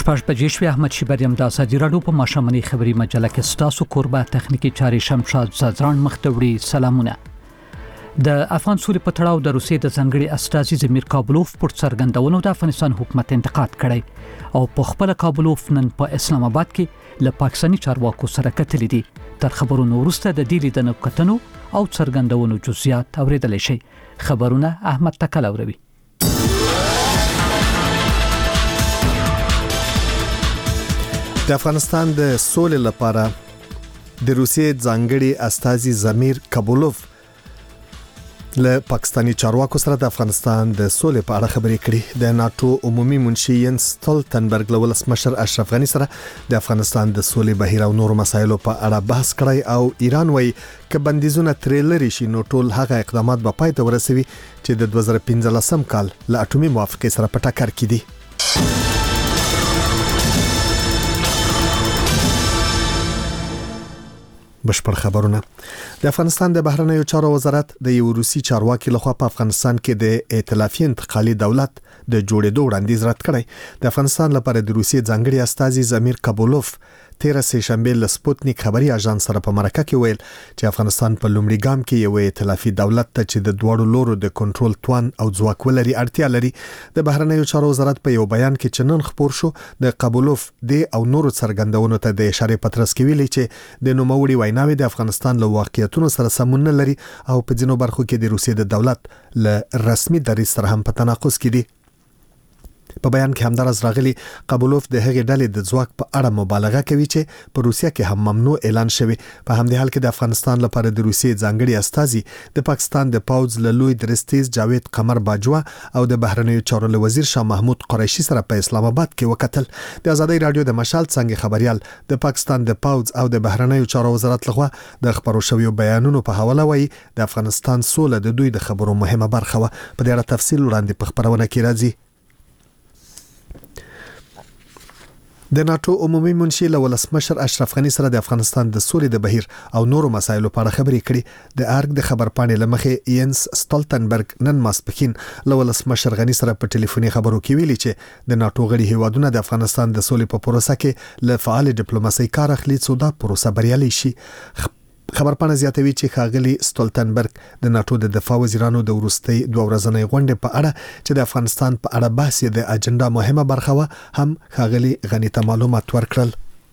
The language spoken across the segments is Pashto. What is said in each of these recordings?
شپږ بجې شوې. احمد شیبر یم. د ازادي راډیو په ماشومنۍ خبري مجله کې ستاسو کوربه تخنیکی چاري شمشاد زادران مختوړي سلامونه. د افغان سولې په تړاو د روسیې د ځنګړي استازي زمیر کابلوف پر څرګندونو د افغانستان حکومت انتقاد کړی او په خپل کابلوف نن په اسلام آباد کې له پاکستاني چارواکو سره کتلې دي. تر خبرونو وروسته د دې لیدنو کتنو او څرګندونو جزئیات اوریدل شي. خبرونه احمد تکل اوروي. د افغانستان د سولې لپاره د روسیې ځانګړي استازي زمیر کابلوف له پاکستاني چارواکو سره د افغانستان د سولې په اړه خبرې کړې. د ناتو عمومي منشي ینس ستولتنبرګ له ولسمشر اشرف غني سره د افغانستان د سولې بهیر او نورو مسایلو په اړه بحث کړی او ایران وایي چې بندیزونه ترې لري شي نو ټول هغه اقدامات به پای ته ورسوي چې د 2015 کال له اټومي موافقې سره په ټکر کې دي. بشپړ خبرونه. د افغانستان د بهرنیو چارو وزارت د یو روسي چارواکي لخوا په افغانستان کې د ائتلافي انتقالي دولت د جوړېدو وړاندیز رد کړی. د افغانستان لپاره د روسي ځانګړي استازي زمیر کابلوف 13 سپټمبر له سپوتنیک خبري اژانس سره په مرکه کې ویل چې افغانستان په لومړي ګام کې یو ائتلافي دولت ته چې د دوړو لورو د کنټرول توان او ځواک ولري اړتیا لري. د بهرنیو چارو وزارت په یو بیان کې چنن خبر شو د کابلوف د او نورو څرګندونو ته د اشاره پترس کې ویلي چې د نوموړي ویناوي د افغانستان له واقعیتونو سره سمون نه لري او په ځینو برخو کې د روسیې د دولت له رسمي دریځ سره هم په تناقض کې دي. په بیان کې همدارس راغلي کابلوف د هغې ډلې د ځواک په اړه مبالغه کوي چې په روسیه کې هم ممنوع اعلان شوی. په همدې حال کې د افغانستان لپاره د روسیې ځانګړي استازي د پاکستان د پاوز له لوی درستیز جاوید قمر باجوا او د بهرنیو چارو وزیر شاه محمود قریشي سره په اسلام آباد کې وکتل. د ازادي رادیو د مشال څنګه خبريال د پاکستان د پاوز او د بهرنیو چارو وزارت لخوا د خبرو شویو بیانونو په حواله وایي د افغانستان سوله د دوی د خبرو مهمه برخه و. په دې اړه تفصیل وړاندې په خبرونه کې راځي. د ناتو عمومي منشي له ولسمشر اشرف غني سره د افغانستان د سولې د بهیر او نورو مسایلو په اړه خبرې کړې. د ارګ د خبر پاڼې لمخې ینس ستولتنبرګ نن ماسپښین له ولسمشر غني سره په ټلیفوني خبرو کې ویلي چې د ناتو غړي هیوادونه د افغانستان د سولې په پروسه کې له فعال ډیپلوماسي کار اخلي څو دا پروسه بریالي شي. خبرپاڼه زیاتوي چې ښاغلي ستولتنبرګ د ناتو د دفاع وزیرانو د وروستي 2 ورځنۍ غونډې په اړه چې د افغانستان په اړه بحث د اجنډا مهمه برخه و هم ښاغلي غني ته معلومات ورکړل.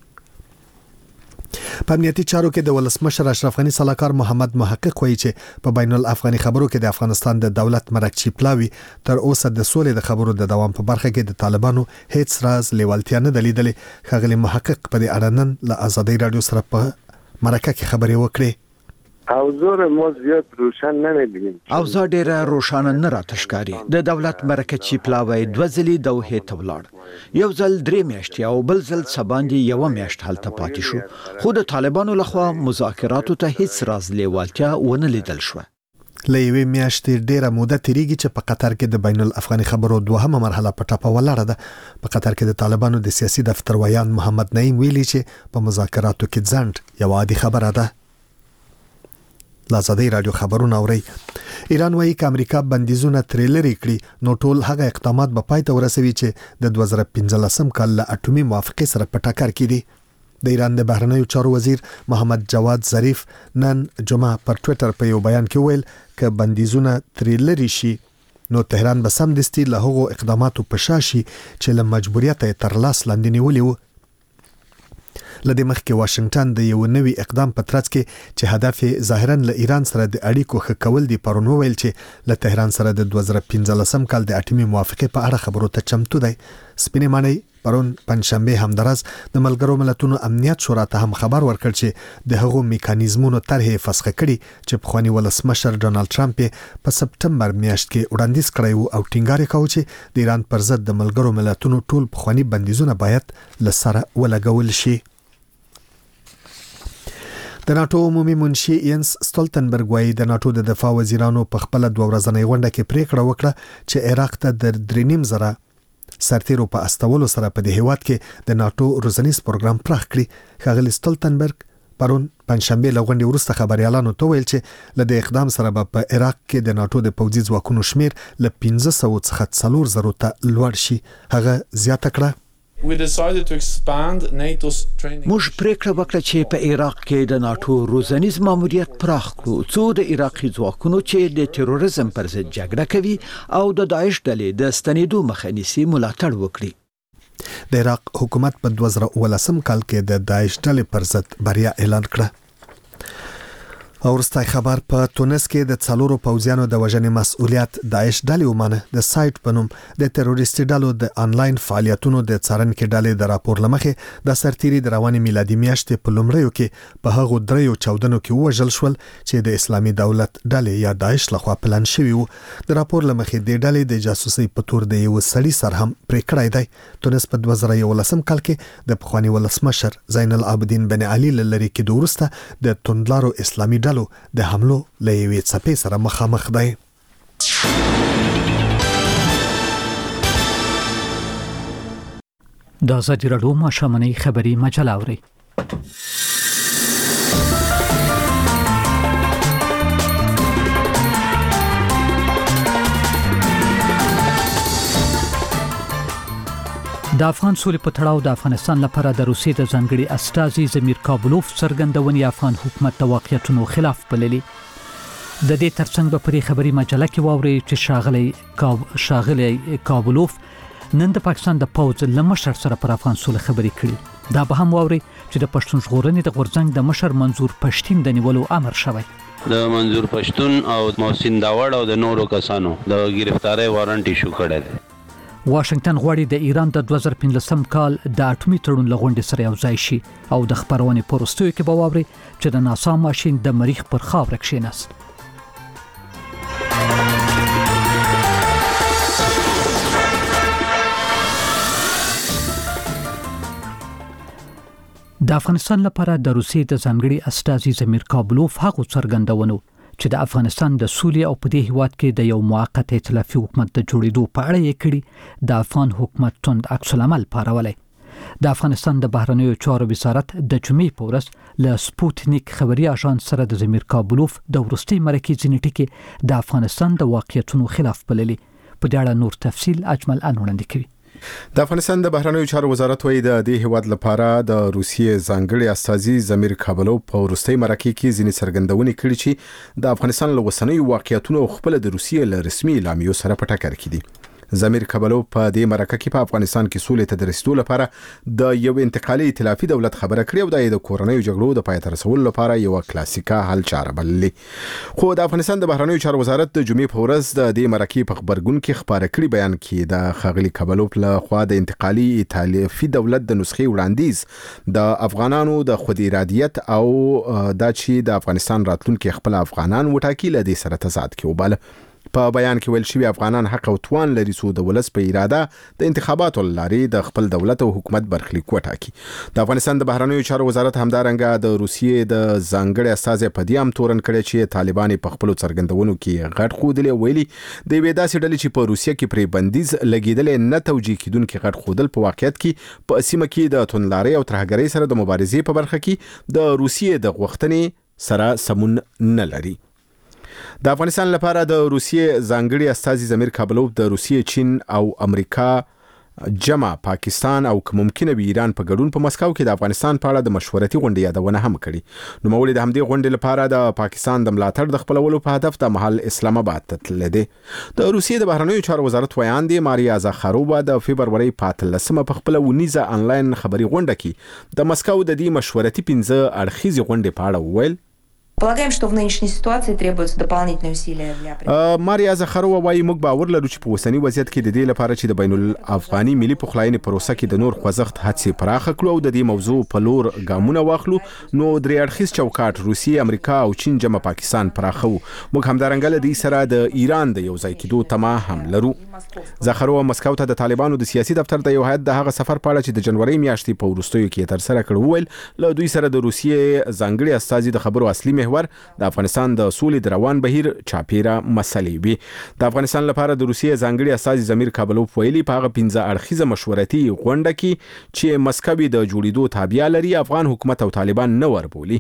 په امنیتي چارو کې د ولسمشر اشرف غني صلاحکار محمد محقق وایي چې په بین الافغاني خبرو کې د افغانستان د دولت مرکچی پلاوی تر اوسه د سولې د خبرو د دوام په برخه کې د طالبانو هیڅ راز لیوالتیا نه دلیدلې. ښاغلي محقق په دې اړه نن له ازادي رادیو سره په مرکه کې خبرې وکړې. اوضاع ما زیاد روشن نمی‌بینیم. اوضاع ډیره روښانه نه راتښکاري. د دولت مرکچی پلاوی 2 ځلې دوه ته ولاړ. یو ځل 3 میاشتې او بل ځل سباندې 1 میاشت هلته پاتې شو. خو د طالبانو لخوا مذاکراتو ته هیڅ راز لیوالتیا ونه لیدل شو. لېوي میاشتې ډیره موده تیریږي چې په قطر کې د بین الافغاني خبرو دوهمه مرحله په ټاپه ولاړه ده. په قطر کې د طالبانو د سیاسي دفتر ویان محمد نعیم ویلي چې په مذاکراتو کې ځنډ یو عادي خبره ده. لازادي رادیو خبرونه اوري. ایران وایي چې امریکا بندیزونه ترې لري کړي نو ټول هغه اقدامات به پای ته ورسوي چې د 2015 کال له اټومي موافقې سره په ټکر کې دي. د ایران د بهرنیو چارو وزیر محمد جواد ظریف نن جمعه پر ټوئیټر په یو بیان کې ویل چې بندیزونه ترې لري شي نو تهران به سمدستي له هغو اقداماتو په شا شي چې له مجبوریت تر لاس لاندې نیولي وو. لدې مخکې واشنگټن د یو نوي اقدام په ترڅ کې چې هدف ظاهرا له ایران سره د اړیکو ښه کول دي پرون ویل چې له تهران سره د 2015 کال د اټومي موافقې په اړه خبرو ته چمتو دی. سپینې معنی پرون پنځشنبه همدارس د ملګرو ملتونو امنیت شورا ته هم خبر ورکړ چې د هغو میکانیزمونو طرحې فسخ کړي چې پخوانی ولسمشر ډونالد ټرمپ په سپټمبر میاشت کې وړاندیز کړی وو او ټینګار کاوه چې د ایران پر ضد د ملګرو ملتونو ټول پخوانی بندیزونه باید له سره ولګول شي. د ناتو عمومي منشي ینس ستولتنبرګ وایي د ناتو د دفاع وزیرانو په خپل 2 ورځنۍ غونډه کې پریکړه وکړه چې عراق ته د 3.5 سرتیرو په استولو سره په دې هیواد کې د ناتو روزنیز پروګرام پراخ کړي. ښاغلي ستولتنبرګ پرون پنځشنبه لغونډې وروسته خبريالانو ته ویل چې له دې اقدام سره په عراق کې د ناتو د پوځي ځواکونو شمیر له 1500 څخه 4000 ته لوړ شي. هغه زیاته کړه موږ پریکړه وکړه چې په عراق کې د ناتو روزنیز ماموریت پراخ کړو څو د عراقي ځواکونو چې د تروریزم پر ضد جګړه کوي او د داعش ډلې د ستنېدو مخه نیسي ملاتړ وکړي. د عراق حکومت په 2019 کال کې د داعش ډلې پر ضد بریا اعلان کړه. اورستای خبر په تونس کې د څلورو پوځیانو د وژنې مسؤلیت داعش ډلې ومانه. د سایت په نوم د تروریستي ډلو د انلاین فعالیتونو د څارنکې ډلې د راپور لمخې د سرتيري د رواني میلادي میاشتې په لومړیو کې په هغو دریو چاودنو کې وژل شول چې د اسلامي دولت ډلې یا داعش لخوا پلان شوی وو. د راپور لمخې د ډلې د جاسوسي په تور د یو سړي سر هم پرې کړی دی. تونس په 2011 کال کې د پخوانی ولسمشر زین العابدین بن علي لری کې د ورسته د توندلارو اسلامي ډلو د حملو لوي څپې سره مخامخ دی. د ازادي راډیو ماشومنۍ خبري مجله اوري. د افغان سولې په تړاو د افغانستان لپاره د روسیې د ځانګړي استازي زمیر کابلوف څرګندونې افغان حکومت د واقعیتونو خلاف بللي. د دې ترڅنګ په پرې خبري مجله کې واوري چې شاغلی کابلوف نن د پاکستان د پوز لمشر سره پر افغان سولې خبري کړي. دا به هم واوري چې د پښتون ژغورنې د غورځنګ د مشر منظور پښتين د نیولو امر شوی. د منظور پښتون او محسن داوړ او د نورو کسانو د گرفتاری وارنټ ایشو کړی دی. واشنگټن غواړي د ایران د 2015 کال د اټومي تړون لغونډې سره یو ځای شي او د خبرونې پروستوي کې به واوري چې د ناسا ماشين د مریخ پر خاور کښیناست. د افغانستان لپاره د روسیې د ځانګړي استازي زمیر کابلوف هغه څرګندونو چې د افغانستان د سولې او په دې هیواد کې د یو موقت ائتلافي حکومت د جوړېدو په اړه یې کړي د افغان حکومت توند عکس العمل پارولای. د افغانستان د بهرنیو چارو وزارت د جمعې په ورځ له سپوتنیک خبري اژانس سره د زمیر کابلوف د ورستي مرکې ځینې ټکي د افغانستان د واقعیتونو خلاف بللي. په دې اړه نور تفصیل اجمل وړاندې کوي. د افغانستان د بهرنیو چارو وزارت وایي د دې هیواد لپاره د روسیې ځانګړي استازي زمیر کابلوف په ورستي مرکې کې ځینې څرګندونې کړې چې د افغانستان له اوسنیو واقعیتونو خپل د روسیې له رسمي اعلامیو سره په ټکر کې دي. زمیر کابلوف په دې مرکه کې په افغانستان کې سولې ته د رسیدو لپاره د یو انتقالي ائتلافي دولت خبره کړې او د کورنیو جګړو د پای ته رسولو لپاره یو کلاسیکا حل چاره بللې. خو د افغانستان د بهرنیو چارو وزارت د جمعې په ورځ د دې مرکې په خبرګون کې خبره کړې بیان کې د خاغلی کابلوف له خوا د انتقالي ائتلافي دولت د نسخې وړاندیز د افغانانو د خود ارادیت او د چې د افغانستان راتلونکي خپل افغانان وټاکي له دې سره تضاد کې وباله. په بیان کې ویل شوی افغانان حق او توان لري چې د ولس په اراده د انتخاباتو لارې د خپل دولت او حکومت برخلیک وټاکي. د افغانستان د بهرنیو چارو وزارت همدارنګه د روسیې د ځانګړي استازي په دې هم تورن کړی چې طالبان په خپل څرګندونو کې غټ خودلې ویلي د وې داسې ډلې چې په روسیې کې پرې بندیز لګیدل نه توجیه کیدونکو غټ خودل په واقعیت کې په سیمه کې د تونلاري او ترهګرۍ سره د مبارزې په برخه کې د روسیې د غوښتنې سره سمون نه لري. د افغانستان لپاره د روسیې ځانګړي استازي زمیر کابلوف د روسیې، چین او امریکا جمع پاکستان او ممکنه به ایران په ګډون په مسکو کې د افغانستان په اړه د مشورتي غونډې یادونه هم کړې. نو مولوی د همدې غونډې لپاره د پاکستان د ملاتړ د خپلولو په هدف د محل اسلام آباد ته تللی دی. د روسیې د بهرنیو چارو وزارت ویاندې ماریا زاخارووا د فبرवरी 15 په خپل ونیزه انلاین خبري غونډه کې د مسکو د دې مشورتي 15 اړخیزې غونډې په اړه وویل. Полагаем, что в нынешней ситуации требуются дополнительные усилия для ماریا زخروا وايي موږ باور لرو چې په وسنی وضعیت کې د دې لپاره چې د بین الافغاني ملي پخلاینې پروسه کې د نور خوځښت هڅې پراخه کړو او د دې موضوع په لور ګامونه واخلو. نو درې اړخیز چوکاټ روسیې، امریکا او چین جمع پاکستان پراخو. موږ همدارنګه د دې سره د ایران د یو ځای کېدو تمه هم لرو. زخروا مسکو ته د طالبانو د سیاسي دفتر د یو هیئت د هغه سفر په اړه چې د جنوري میاشتې په وروستیو کې تر سره کړ ویل له دوی سره د روسیې ځانګړي استازي د خبرو اصلي محور د افغانستان د سولې د روان بهیر چاپیره مسلې وي. د افغانستان لپاره د روسیې ځانګړي استازي زمیر کابلوف ویلي په هغه 15 اړخیزه مشورتي غونډه کې چې مسکو د جوړېدو تابع لري افغان حکومت او طالبان نه وربولي.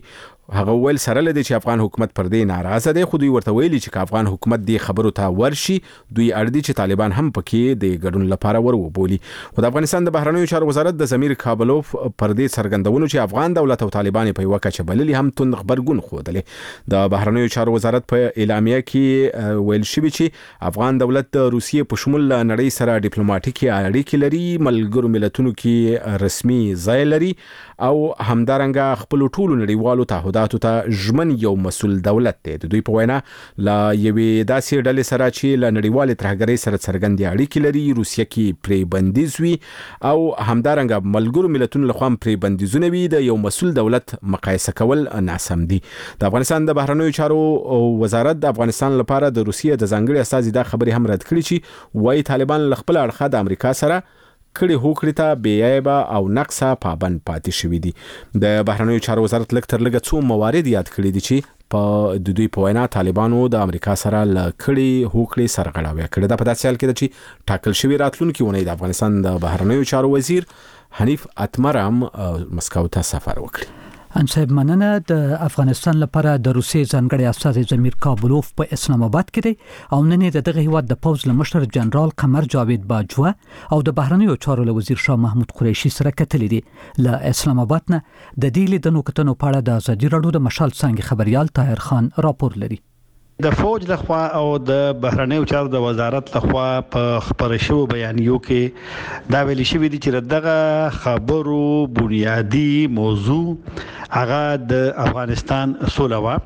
هغه ول سره لدی چې افغان حکومت پر دې ناراضه دی، خو دوی ورته ویلي چې افغان حکومت دې خبرو ته ورشي دوی اړدي چې طالبان هم پکې د ګډون لپاره ورو. خو د افغانستان د بهرنیو چارو وزارت د ضمیر کابلوف پر دې څرګندونو چې افغان دولت او طالبان په یو کچه بللي هم تند خبرګون خوده. د بهرنیو چارو وزارت په اعلامیه کې ویل شوی چې افغان دولت د روسیې په شمول نړۍ سره ډیپلوماټیکي اړیکې لري، ملګرو ملتونو کې رسمي ځای لري او همدارنګه خپل ټولو نړیوالو تعهداتو ته ژمن یو مسؤل دولت دی. د دوی په وینا لا یوې داسې ډلې سره چې له نړیوال ترهګرۍ سره څرګندې اړیکې لري روسیه کې پرې بندیز وي او همدارنګه ملګرو ملتونو لخوا پرې بندیزونه وي، د یو مسؤل دولت مقایسه کول ناسم دي. د افغانستان د بهرنیو چارو وزارت د افغانستان لپاره د روسیې د ځانګړي استازي دا خبرې هم رد کړې چې وايي طالبان له خپل اړخه د امریکا سره کړي هوکړې ته بیایبه او نقصه پابند پاتې شوي دي. د بهرنیو چارو وزارت لږ تر لږه څو موارد یاد کړي دي چې په دوی په وینا طالبانو د امریکا سره کړي هوکړې سرغړاوي کړي. دا په داسې حال کې ده چې ټاکل شوی راتلونکي ونې د افغانستان د بهرنیو چارو وزیر حنیف اتمرم مسکو ته سفر وکړي. انصاب مننه. د افغانستان لپاره د روسیې ځانګړي استازي ضمیر کابلوف په اسلام آباد کې دی او نن د دغه هیواد د پوز لمشر جنرال قمر جاوید باجوا او د بهرنیو چارو وزیر شاه محمود قریشي سره کتلې دي. له اسلام آباد نه د دې لیدنو کتنو په اړه د ازادي راډیو د مشال څنګه خبريال طاهر خان راپور لري. د فوج لخوا او د بهرنیو چارو د وزارت لخوا په خبرو شو بیانیو کې دا ویل شوی دی چې دغه خبرو بنیادی موضوع هغه د افغانستان سولوا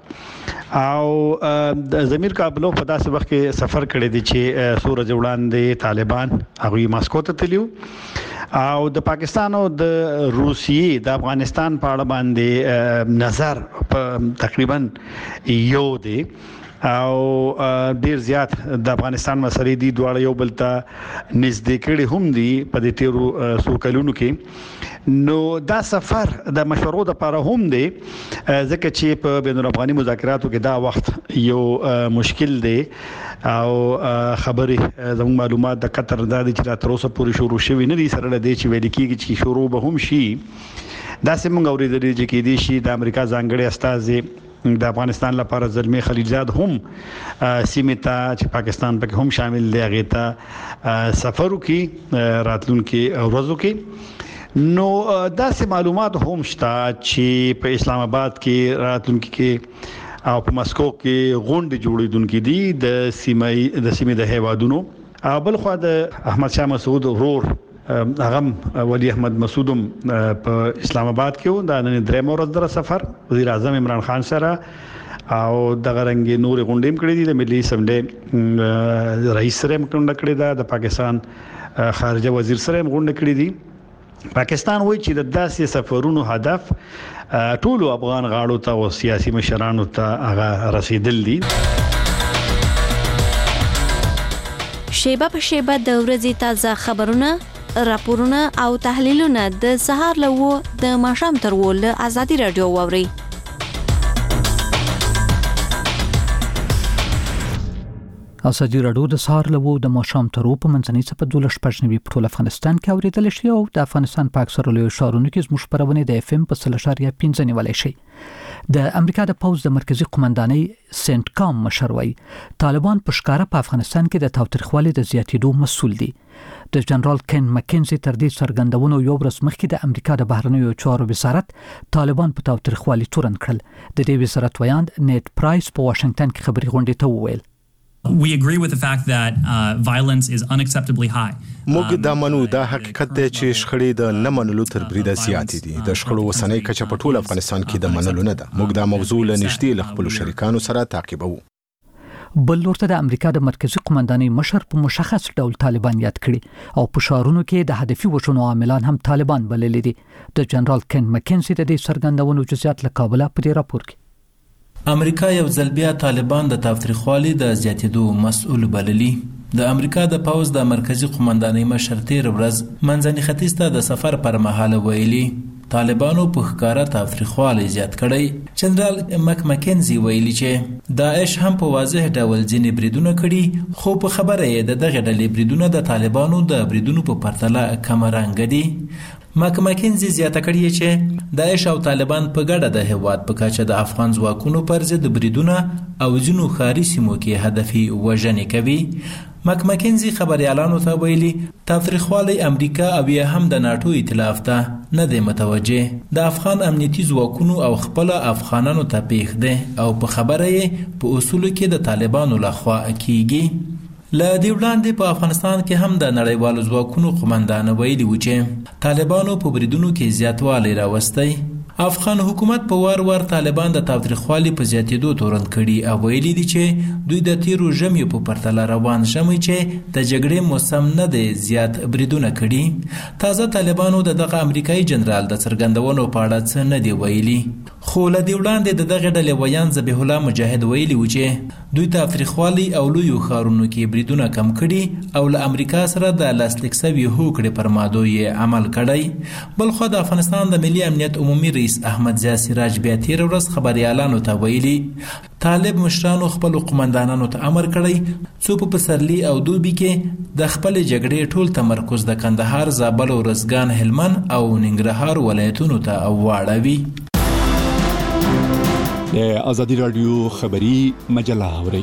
او د ضمیر کابلوف په داسې وخت کې سفر کړی دی چې سورج وړاندې طالبان هغه ماسکو ته تللیو او د پاکستان او د روسیې د افغانستان په اړه باندې نظر تقریبا یو دی او ډیر زیات د افغانستان مسلې دي دواړه یو بل ته نږدې کړي هم دي په دې تیرو سو کلونو کې. نو دا سفر د مشورو د لپاره هم دی ځکه چې په بین الافغاني مذاکراتو کې دا وخت یو مشکل دی او خبرې زموږ معلومات د قطر د چې تر اوسه پورې شروع شوی نه دي سره د دې چې ویل کېږي چې شروع به هم شي. دا سیمه اوریدل چې کې دي شي د امریکا ځانګړي استازي د افغانستان لپاره زلمی خلیلزاد هم سیمه ته چې پاکستان پکې هم شامل دی هغه ته سفر وکي راتلونکي ورځو کې. نو داسې معلومات هم شته چې په اسلام آباد کې راتلونکي کې او په مسکو کې غونډې جوړېدونکې دي د سیمې د هیوادونو. بل خو د احمد شاه مسعود ورور هغه ولی احمد مسعودم په اسلام آباد کې د نن درې ورځې در سفر وزیر اعظم عمران خان سره او د غرنګ نور غونډې کړې دي د ملي اسمبلی رئیس سره مکمل کړې ده د پاکستان خارجه وزیر سره غونډې کړې دي. پاکستان وایي چې د داسې سفرونو هدف ټولو افغان غاړو ته او سیاسي مشرانو ته هغه رسیدل دي. شیبه په شیبه د ورځې تازه خبرونه راپورونه او تحلیلونه د سهار له د ماښام تر ول ازادي رادیو ووري. ازادي رادیو د سهار له د ماښام تر په منځنۍ صفه 12 په ټول افغانستان کې اوریدل شي او د افغانستان په اکثره لوی ښارونو کې زموږ خبرونه د اف ام په 3.5 نیولای شي. د امریکا د پوز د مرکزی قومندانۍ سنت کام مشروي طالبان په ښکارا په افغانستان کې د تاوتریخوالي د زیاتېدو مسؤل دي. د جنرال کن مکنزي تر دې څرګندونو یو ورځ مخکې د امریکا د بهرنیو چارو وزارت طالبان په تاوتریخوالي تورن کړل. د دې وزارت ویاند نیټ پرایس په واشنگټن کې خبري غونډې ته وویل We agree with the fact that violence is unacceptably high. موږ دا منو دا حقیقت دی چې شخړې د نه منلو تر بریده زیاتې دي. د شخړو وسنۍ کچه په ټول افغانستان کې د منلو نه ده. موږ دا موضوع له نږدې له خپل شریکانو سره تعقیبوو. بل ورته د امریکا د مرکزی قومندانۍ مشر په مشخص ډول طالبان یاد کړي او په شهرونو کې د هدفي وژنو عاملان هم طالبان بللي دي. د جنرال کن مکنزي د دې څرګندونو جزئیات له کابل په راپور کې امریکا یو ځل بیا طالبان د تاوتریخوالي د زیاتېدو مسؤل بللي. د امریکا د پوز د مرکزی قومندانۍ مشر تیر ورځ منځني ختیځ ته د سفر پر مهال ویلي طالبانو په ښکارا تاوتریخوالي زیات کړی. جنرال مکنزي ویلي چې داعش هم په واضح ډول ځینې بریدونه کړي خو په خبره یې د دغه ډلې بریدونه د طالبانو د بریدونو په پرتله کم رنګ دي. ماکنزي زیاته کړې چې داعش او طالبان په ګډه د هیواد په کچه د افغان ځواکونو پر ضد بریدونه او ځینو ښاري سیمو کې هدفي وژنې کوي. ماکنزي خبريالانو ته ویلي تاوتریخوالی امریکا او یا هم د ناتو ائتلاف ته نه دی متوجه. د افغان امنیتي ځواکونو او خپل افغانانو ته پیښ دی او په خبره یې په اصولو کې د طالبانو لخوا کیږي. له دې وړاندې په افغانستان کې هم د نړیوالو ځواکونو قومندان ویلي و چې طالبانو په بریدونو کې زیاتوالی راوستی. افغان حکومت په وار طالبان د تاوتریخوالي په زیاتېدو تورن کړي او ویلي دي چې دوی د تیرو ژمیو په پرتله روان ژمی چې د جګړې موسم نه دی زیات بریدونه کړي. تازه طالبانو دغه امریکایي جنرال د څرګندونو په اړه څه نه دی ویلي. خو له دې وړاندې د دغه ډلې ویان ذبیح الله مجاهد ویلي و چې دوی تاوتریخوالي او لویو ښارونو کې بریدونه کم کړي او له امریکا سره د لاسلیک سوي هوکړې پر مادو یې عمل کړی. بلخو د افغانستان د ملي امنیت عمومي رئیس احمد ضیاء سراج بیا تیر ورځ خبريالانو ته ویلي طالب مشرانو خپل قومندانانو ته امر کړی څو په پسرلي او دوبي کې د خپل جګړې ټول تمرکز د کندهار، زابل، ارزګان، هلمند او ننګرهار ولایتونو ته واړوي. د ازادي رادیو خبری مجله اوري.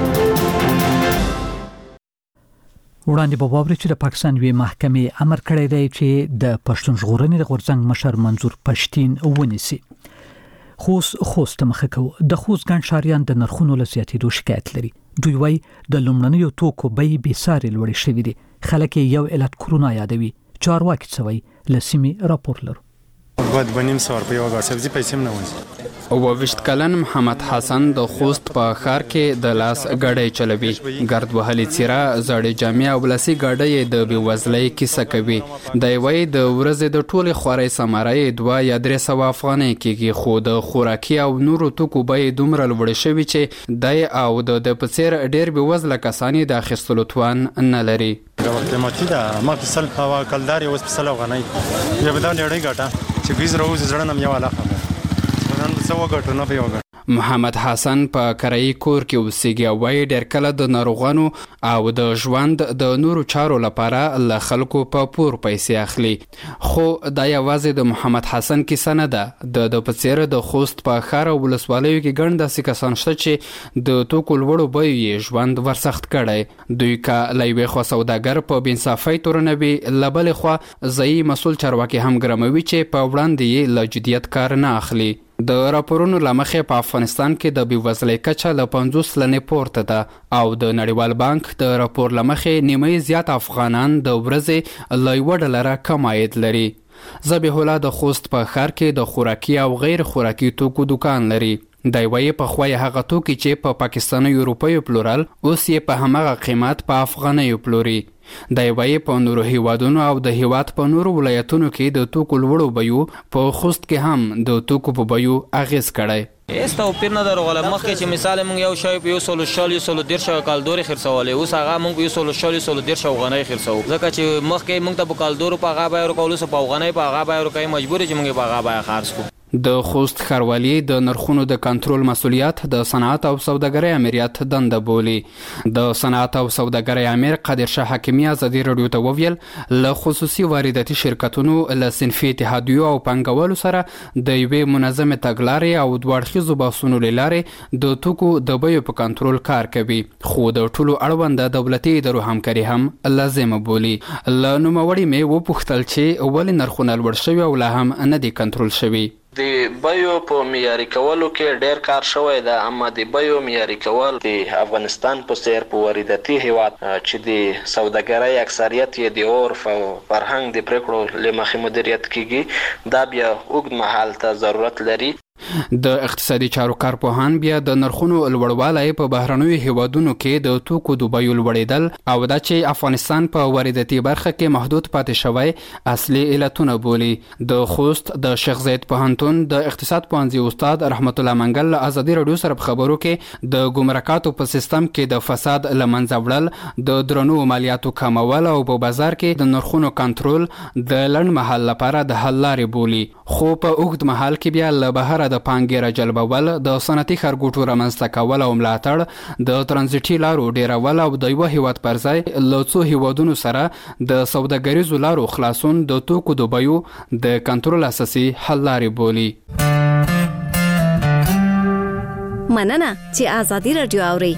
وړاندې په واوري چې د پاکستان وی محکمې امر کړی دی چې د پښتون ژغورنې د غورځنګ مشر منظور پښتين ونیسي. خوست مخکو د خوست ګڼ شاریان د نرخونو له زیاتېدو شکایت لري. دوی وايي د لومړنیو توکو بیې بېساري لوړې شوې دي. خلک یو علت کرونا یادوي. چارواکي څوي لسیمې راپور لرو. بعد بنیم سوار په یو غا سبزی پیسې نه وځي. او وشت کلن محمد حسن د خوست په خار کې د لاس غړې چلوي. ګرد وهلي چیرې زړې جامع او بلسي غړې د بیوزلۍ کیسه کوي. د وای د ورځې د ټوله خوري سمارای 2 یا 300 افغانۍ کېږي. خو د خوراکي او نورو توکو به دومره لوړ شوی چې د او د پڅیر ډېر بیوزله کسانی د اخیستلو توان نه لري. دا قیمتي ده ما په سل هوا کلداري اوس په سل افغانۍ یو بدل لړۍ ګټه چې فیز روز زړه نم یو علاقه محمد حسن په کرایي کور کې اوسېږي او وايي ډېر کله د ناروغانو او د ژوند د نورو چارو لپاره له خلکو په پور پیسې اخلي. خو دا یوازې د محمد حسن کیسه نه ده. د پڅیره د خوست په ښار او ولسوالیو کې ګڼ داسې کسان شته چې د توکو لوړو بیو یې ژوند ورسخت کړی. دوی که له یوې خوا سوداګر په بېانصافۍ تورنوي، له بلې خوا ځایي مسؤل چارواکي هم ګرموي چې په وړاندې یې له جدیت کار نه اخلي. د راپورونو لمخې په افغانستان کې د بیوزلۍ کچه له 50 سلنې پورته ده او د نړیوال بانک د راپور لمخې نیمه زیات افغانان د ورځې له یوه ډالره کم عاید لري. ذبیح الله د خوست په ښار کې د خوراکي او غیر خوراکي توکو دکان لري. دی وایي په خوا یې هغه توکي چې په پاکستاني روپیو پلورل اوس یې په هماغه قیمت په افغانیو پلوري. دی وایي په نورو هیوادونو او د هیواد په نورو ولایتونو کې د توکو لوړو بیو په خوست کې هم د توکو په بیو اغیز کړی. هیڅ توپیر نه درغله. مخکې چې مثال موږ یو شی په 140 کالدوري خرڅولې، اوس هغه موږ په 140 افغانۍ خرڅو، ځکه چې مخکې موږ ته په کالدورو په هغه بیه ورکول، اوس په افغانۍ په هغه بیه ورکوي، مجبور چې موږ په هغه بیه خرڅ کړو. د خوست ښاروالي د نرخونو د کنټرول مسؤلیت د صنعت او سوداګرۍ امریت دنده بولي. د صنعت او سوداګرۍ امیر قادر شاه حکیمي ازادي رادیو ته وویل له خصوصي وارداتي شرکتونو له صنفي اتحادیو او پانګوالو سره د یوې منظمې تګلارې او دوه اړخیزو بحثونو له لارې د توکو د بیو په کنټرول کار کوي. خو د ټولو اړوند دولتي ادارو همکاري هم لازمه بولي. له نوموړي مې وپوښتل چې ولې نرخونه لوړ شوي او لا هم نه دي کنټرول شوي. د بیو په معیاري کولو کې ډېر کار شوی ده، اما د بیو معیاري کول د افغانستان په څیر په وارداتي هیواد چې د سوداګرۍ اکثریت یې د عرف او فرهنګ د پرېکړو له مخې مدیریت کیږي، دا بیا اوږد مهال ته ضرورت لري. د اقتصادي چارو کارپوهان بیا د نرخونو لوړوالی په بهرنیو هیوادونو کې د توکو د بیو لوړېدل او دا چې افغانستان په وارداتي برخه کې محدود پاتې شوی اصلي علتونه بولي. د خوست د شیخ زاید پوهنتون د اقتصاد پوهنځي استاد رحمت الله منګل له ازادي رادیو سره په خبرو کې د ګمرکاتو په سیستم کې د فساد له منځه وړل، د درنو مالیاتو کمول او په بازار کې د نرخونو کنټرول د لنډ مهال لپاره د حل لارې بولي. خو په اوږد مهال کې بیا له بهره د پانګې راجلبول، د صنعتي ښارګوټو رامنځته کول او ملاتړ، د ترانزیټي لارو ډیرول او د یوه هیواد پر ځای له څو هیوادونو سره د سوداګریزو لارو خلاصون د توکو د بیو د کنټرول اساسي حل لارې بولي. مننه چې آزادي رادیو اوري.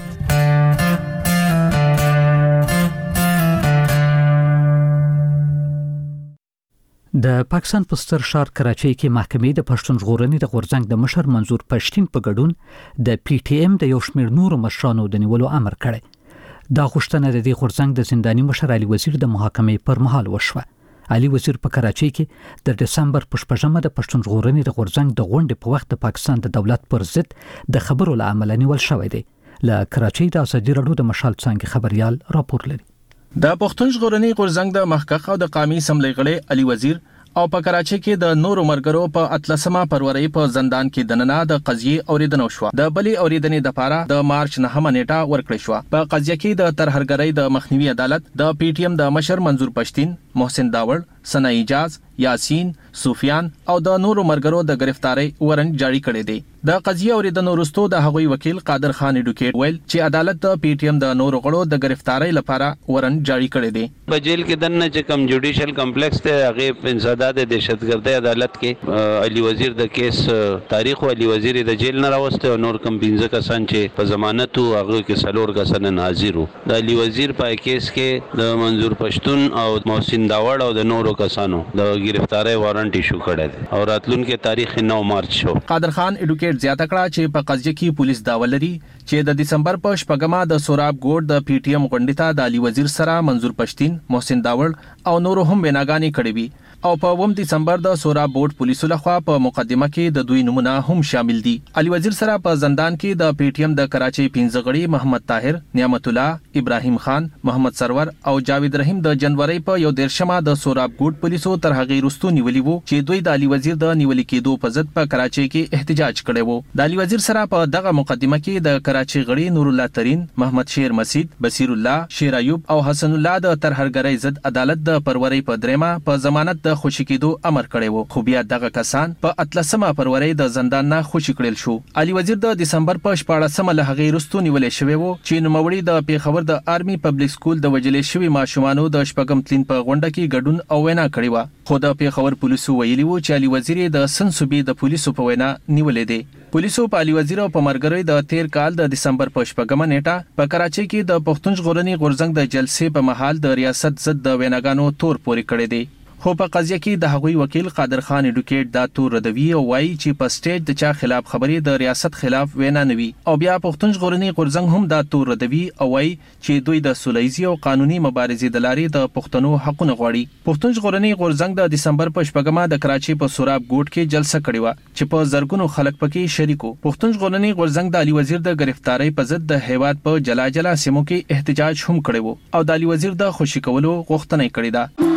د پاکستان په ستر ښار کراچۍ کې محکمې د پښتون ژغورنې د غورځنګ د مشر منظور پښتين په ګډون د پی ټی ایم د یو شمېر نورو مشرانو د نیولو امر کړی. دا غوښتنه د دې غورځنګ د زنداني مشر علي وزیر د محاکمې پر مهال وشوه. علي وزیر په کراچۍ کې د دسمبر په 8مه د پښتون ژغورنې د غورځنګ د غونډې په وخت د پاکستان د دولت پر ضد د خبرو له امله نیول شوی دی. له کراچۍ د ازادي رادیو د مشال څنګه خبريال راپور لري. د پښتون ژغورنې غورځنګ د محقق او د قومي سملې غړي علي وزیر او په کراچۍ کې د نورو مرګرو په 18 فروری په زندان کې دننه د قضیې اوریدنه شو. د بلې اوریدنې د پاره د مارچ 9 نیټه ورکړې شو. په قضیه کې د ترهرګرۍ د مخنیوي عدالت د پی ټی ایم د مشر منظور پښتين، محسن داوړ، ثنا اجاز، یاسین، سفیان او د نورو مرګرو د گرفتاری وارنټ جاری کړی دی. د قضیه اوریدنو وروسته د هغوی وکیل قادر خان اډوکیټ ویل چې عدالت د پی ټی ایم د نورو غړو د گرفتاری لپاره وارنټ جاری کړی دی. په جیل کې دنه چې کم جوډیشل کمپلیکس ته هغه انسداد دهشتګردي عدالت کې علي وزیر د کیس تاریخ او علي وزیر د جیل نه راوسته او نور کم 15 کسان چې په ضمانت او هغه کې سلور کسان حاضر وو. د علي وزیر په کیس کې د منظور پښتون او محسن داوړ او د نورو کسانو د گرفتاری وارنټ ایشو کړی دی او راتلونکي تاریخ 9 مارچ شو. قادر خان اډوکیټ زیاته کړه چې په قضیه کې پولیس داوا لري چې د دسمبر په 8مه د سوراب ګوډ د پی ټی ایم غونډې ته د علي وزیر سره منظور پښتين، محسن داوړ او نورو هم بناګانی کړې وي او په 1 دسمبر د سوراب بورډ پولیسو لخوا په مقدمه کې د دوی نمونه هم شامل دي. علي وزیر سره په زندان کې د پی ټی ایم د کراچۍ 15 غړي محمد طاهر، نعمت الله، ابراهیم خان، محمد سرور او جاوید رحیم د جنوري په 11مه د سوراب ګوډ پولیسو تر هغې وروسته نیولي وو چې دوی د علي وزیر د نیولې کېدو په ضد په کراچۍ کې احتجاج کړی وو. د علي وزیر سره په دغه مقدمه کې د کراچۍ غړي نور الله ترين، محمد شیر مسید، بصیر الله، شیر ایوب او حسن الله د ترهرګرۍ ضد عدالت د فروری په 3مه په ضمانت د خوشی کېدو امر کړی وو. خو بیا دغه کسان په 18 فروری د زندان نه خوشی کړل شو. علي وزیر د دسمبر په 14مه له هغې وروسته نیولې شوی وو چې نوموړي د پیښور د آرمي پبلک سکول د وجلې شوی ماشومانو د شپږم تلین په غونډه کې ګډون او وینا کړې و. خو د پیښور پولیسو ویلي وو چې علي وزیر د سنسوبي د پولیسو په وینا نیولې دی. پولیسو په علي وزیر او په مرګري د 13 کال د دسمبر په 8مه نیټه په کراچۍ کې د پښتون ژغورنې غورځنګ د جلسې په محل د ریاست ضد د ویناګانو تور پورې کړی دی. خو په قضیه کې د هغوی وکیل قادر خان اډوکیټ دا تور ردوي او وایي چې په سټیج د چا خلاف خبرې د ریاست خلاف وینا نه وي. او بیا پښتون ژغورنې غورځنګ هم دا تور ردوي او وایي چې دوی د سولهییزي او قانوني مبارزې د لارې د پښتنو حقونه غواړي. پښتون ژغورنې غورځنګ د دسمبر په 8مه د کراچۍ په سوراب ګوټ کې جلسه کړې و چې په زرګونو خلک پکې شریکو. پښتون ژغورنې غورځنګ د علي وزیر د گرفتاری په ضد د هیواد په جلا جلا سیمو کې احتجاج هم کړی و او د علي وزیر د خوشی کولو غوښتنه کړې ده.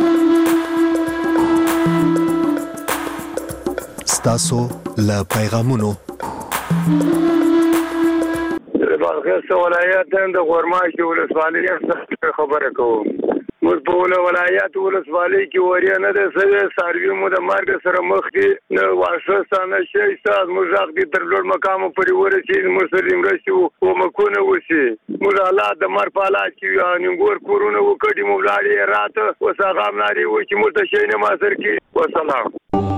ستاسو له پیغامونو بلخیص ولایت د غورماش ولسوالۍ خبره کوم. موږ په ولایت ولسوالۍ کې وریا نه ده سوي ساروي مو د مرګ سره مخ دي نه واشستانه شي ساز موږ حق دي تر لوړ مقام پورې ورسېږي موږ سره مرستو او مکونه وسی موږ الله د مر په حالات کې انګور کورونه وکړي موږ لاړې راته او سلام ناري و چې موږ ته شي نه ما سر کې وسلام.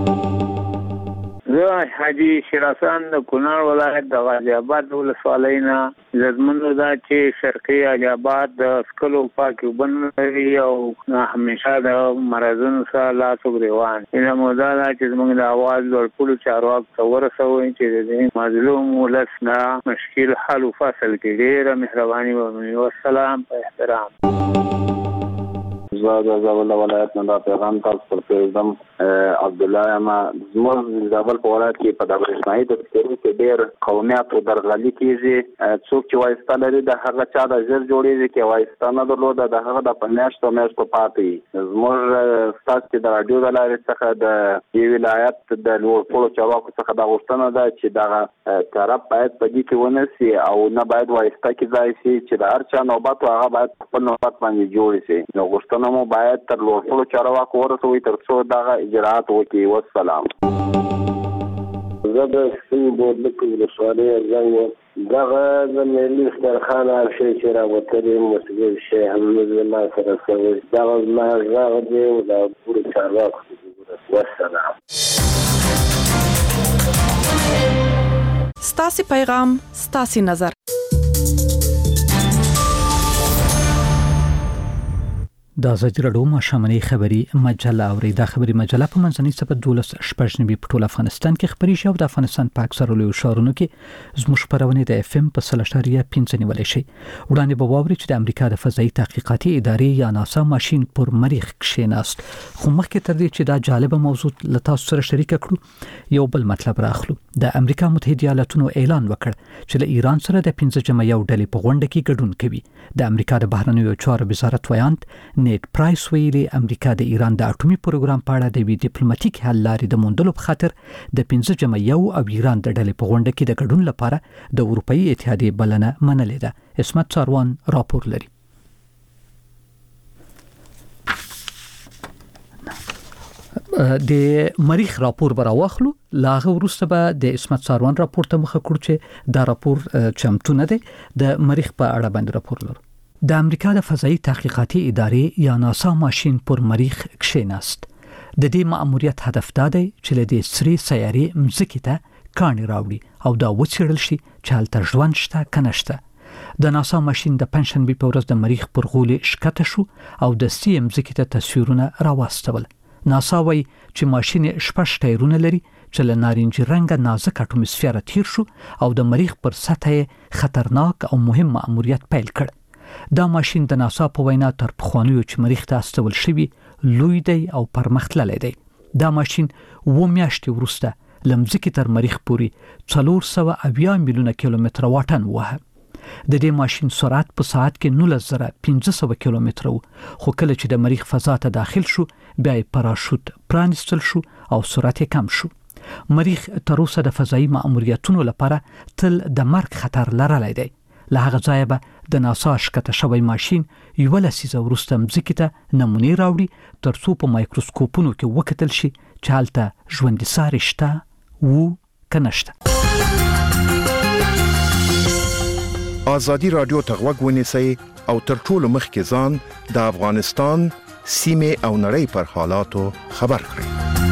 زه حاجی شیراسان د کونړ ولایت د غازی آباد ولسوالۍ نه زدمنو دا چې شرقي غازی آباد د سکلو پاک وبن لري او همیشه د مرزونو سره لاس وګریوان ان مودا چې موږ د आवाज ورکول چارواک څور سوي چې د مظلوم ولس نه مشکل حل فصل کې ډیره مهرباني او والسلام په احترام. زابل ولایت نه دا پیغام تاسو پر پیغام عبد الله ما زموږ زابل په ولایت کې په دغه اسماعیل د تیرې کې ډېر قومیت او درغلي کیږي څوک چې وایسته لري د هغه چا د زر جوړېږي کې وایسته نه درلوده د هغه د پنځه میاشتو پاتې زموږ ستاسو د رادیو د لارې څخه د یو ولایت د لوړپوړو چارواکو څخه د غوښتنه ده چې دغه طرف باید په دې کې ونسي او نه باید وایسته کې ځای شي چې د هر چا نوبت هغه باید خپل نوبت باندې جوړ شي. نو غوښتنه مو باید تر لوړپوړو چارواکو ورسوي تر څو دغه اجراءات وکړي. والسلام. زه د سپین بولدک ولسوالۍ زنګ وم دغه د ملي دسترخوان عرشي چې راوتلی مسلم شیخ حمید ما سره شوی دغه زما غږ دی او د ټولو چارواکو والسلام. ستاسې پیغام ستاسې نظر. د ازادي راډیو ماشومنۍ خبري مجله اوري د خبري مجله په منځنۍ صفحه 12 په ټول افغانستان کې خبري شو. د افغانستان په اکثره لوی شهرونو کې زموږ خبرونه د اف ام په 3.5 نیولې شي. وړاندې به واوري چې د امریکا د فضایي تحقیقاتي ادارې یا ناسا ماشين پر مریخ کښیناست. خو مخکې تر دې چې دا جالبه موضوع له تاسو سره شریک کړو یو بل مطلب راخلو. د امریکا متحده ایالاتونو اعلان وکړ چې له ایران سره د 15 جمع یو ډلې په غونډه کې ګډون کوي. د امریکا د بهرنیو چارو وزارت ویاند نیټ پرایس ویلي امریکا د ایران د اټومي پروګرام په اړه د ډیپلوماټیک حل لارې د موندلو په خاطر د 15 جمع یو او ایران د ډلې په غونډه کې د ګډون لپاره د اروپאי اتحادیې بلنه منلې ده. اسمت ساروان راپور لري. د مریخ راپور براوخلو لاغه ورسته به د اسمت ساروان راپور ته مخه کړو چې دا راپور چمتو نه دی. د مریخ په اړه باندې راپور لرو. د امریکا د فضایي تحقیقاتي ادارې یا ناسا ماشين پر مریخ کښیناست. د دې مأموریت هدف دا دی چې له دې سری سیارې مځکې ته کاڼي راوړي او دا وڅېړل شي چې هلته ژوند شته که نشته. د ناسا ماشين د پنځشنبې په ورځ د مریخ پر غولې ښکته شو او د سي مځکې ته تصویرونه راواستول. ناسا وایي چې ماشين 6 ټایرونه لري چې له نارنجي رنګه نازک اټوموسفیر تیر شو او د مریخ پر سطح خطرناک او مهم مأموریت پیل کړ. دا ماشين د ناسا په وینا تر پخوانیو چې مریخ ته استول شوی لوی دی او پرمختللی دی. دا ماشين 2 میاشتې وروسته لمځکې تر مریخ پورې 480 میلیونه کیلومتر واټن وه. د دې ماشين سرعت په ساعت کې 19500 کیلومتر وو. خو کله چې د مریخ فضا ته داخل شو بیا پاراشوت پرانستل شو او سرعت کم شو. مریخ تر اوسه د فضایي مأموریتونو لپاره تل د مرګ خطر لرلی دی. له هغه ځایه به د ناسا ښکته شوی ماشين یوه لسیزه وروسته مځکې ته نمونې راوړي تر څو په مایکروسکوپونو کې وکتل شي چې هلته ژوندي ساري شته وو که نشته. ازادي راډیو ته غوږ ونیسئ او تر ټولو مخکې ځان د افغانستان سیمې او نړۍ پر حالاتو خبر کړئ.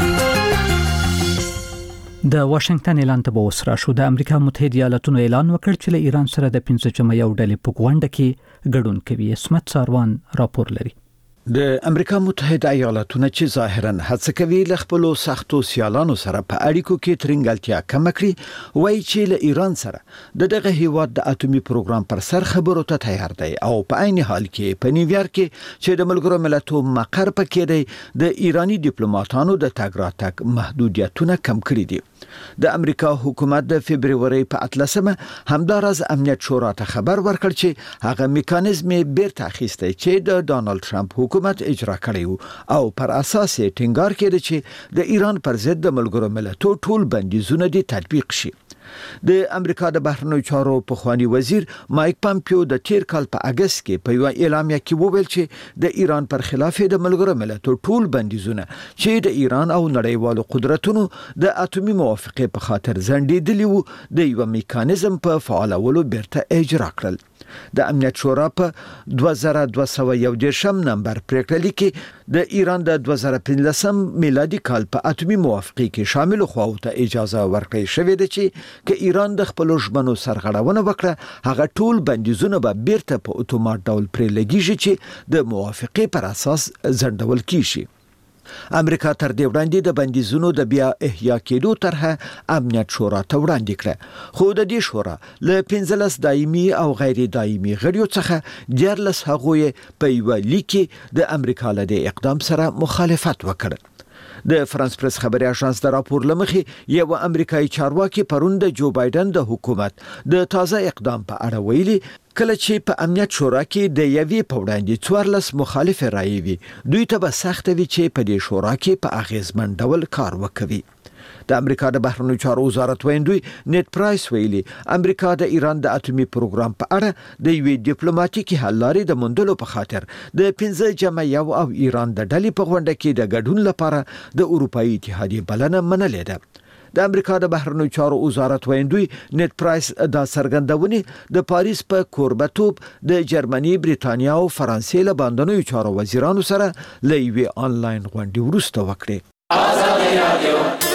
د واشنگټن اعلان ته به وسره شو. د امریکا متحده ایالاتونو اعلان وکړ چې له ایران سره د 15 جمع یو ډلې په غونډه کې ګډون کوي. اسمت ساروان راپور لري. د امریکا متحده ایالاتونو چې ظاهرا هڅه کوي له خپل سختو سیالانو سره په اړیکو کې ترنګلتیا کم کړي وایي چې له ایران سره د دغه هیواد د اټومي پروګرام پر سر خبرو ته تیار دی او په عین حال کې په نیویارک کې چې د ملګرو ملتونو مقر پکې دی د ایرانی ډیپلوماټانو د تګ راتګ محدودیتونه کم کړي دي. د امریکا حکومت د فبرवरी په 18مه همدارز امنیت شورا ته خبر ورکړ چې هغه میکانیزم بیرته اخیستی چې د ډانلډ ټرمپ حکومت اجرا کړی او پر اساس یې ټینګار کړي چې د ایران پر ضد د ملګرو ملتونو ټول بندیزونه دي تطبیق شي. د امریکا د بهرنیو چارو پخوانی وزیر مایک پامپیو د تیر کال په اگست کې په یو اعلامیه کې وویل چې د ایران پر خلاف د ملګرو ملتونو ټول بندیزونه چې د ایران او نړیوالو قدرتونو د اټومي موافقه په خاطر ځنډېدلي وو د یو میکانیزم په فعالولو بیرته اجرا کړل. د امنیت شورا په 2211 نمبر پریکړه لیکي د ایران د 2015 میلادي کال په اټومي موافقه کې شامل خواو ته اجازه ورکړې شوې ده چې که ایران د خپل ژمنو سرغړونه وکړه هغه ټول بندیزونه به بیرته په اتومات ډول پرې لګیږي چې د موافقه پر اساس ځنډول کیږي. امریکا تر دې وړاندې د بندیزونو د بیا احیا کېدو طرحه امنیت شورا ته وړاندې کړه خو د دې شورا له 15 دایمي او غیر دایمي غړیو څخه 14 هغوی په یو لیک د امریکا له دې اقدام سره مخالفت وکړ. د فرانس پریس خبري اژانس د راپور لمخې یو امریکایي چارواکي پرون د جو بایدن د حکومت د تازه اقدام په اړه ویلي کله چې په امنیت شورا کې د یوې په وړاندې 14 مخالف رایې وي دوی ته به سخت وي چې په دې شورا کې په اغیزمن ډول کار وکړي. د امریکا د بهرنیو چارو وزارت ویندوی نیټ پرایس ویلي امریکا د ایران د اټومي پروګرام په اړه د یوې ډیپلوماټیکي حل لارې د موندلو په خاطر د 15 جمع یو او ایران د ډلې په غونډه کې د ګډون لپاره د اروپאי اتحادیې بلنه منلې ده. د امریکا د بهرنیو چارو وزارت ویندوی نت پرایس دا څرګندونې د پاریس په کوربتوب د جرمني، بریتانیا او فرانسې له باندنیو چارو وزیرانو سره له یوې آنلاین غونډې وروسته وکړې.